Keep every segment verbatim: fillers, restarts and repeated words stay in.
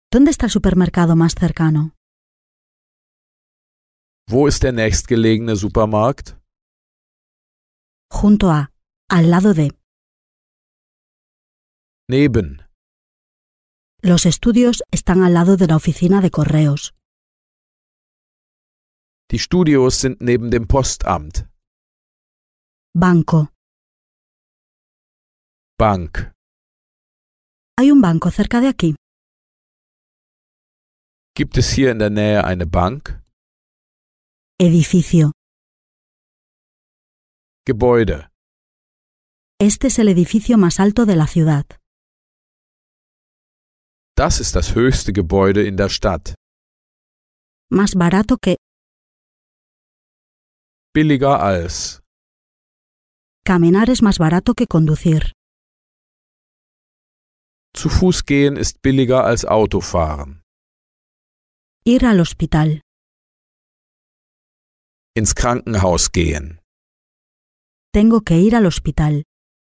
¿Dónde está el supermercado más cercano? Wo ist der nächstgelegene Supermarkt? Junto a, al lado de. Neben. Los estudios están al lado de la oficina de correos. Die Studios sind neben dem Postamt. Banco. Bank. ¿Hay un banco cerca de aquí? Gibt es hier in der Nähe eine Bank? Edificio. Gebäude. Este es el edificio más alto de la ciudad. Das ist das höchste Gebäude in der Stadt. Más barato que. Billiger als. Caminar es más barato que conducir. Zu Fuß gehen ist billiger als Autofahren. Ir al hospital. Ins Krankenhaus gehen. Tengo que ir al hospital.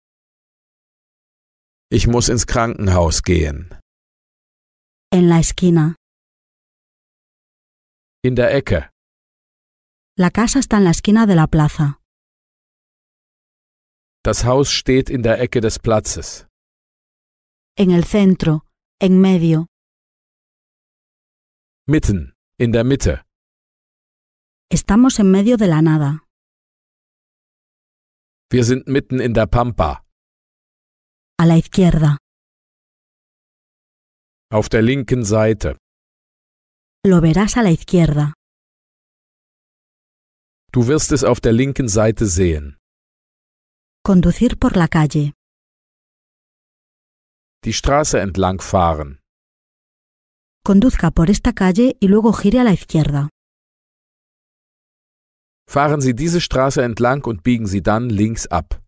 Ich muss ins Krankenhaus gehen. En la esquina. In der Ecke. La casa está en la esquina de la plaza. Das Haus steht in der Ecke des Platzes. En el centro. En medio. Mitten. In der Mitte. Estamos en medio de la nada. Wir sind mitten in der Pampa. A la izquierda. Auf der linken Seite. Lo verás a la izquierda. Du wirst es auf der linken Seite sehen. Conducir por la calle. Die Straße entlang fahren. Conduzca por esta calle y luego gire a la izquierda. Fahren Sie diese Straße entlang und biegen Sie dann links ab.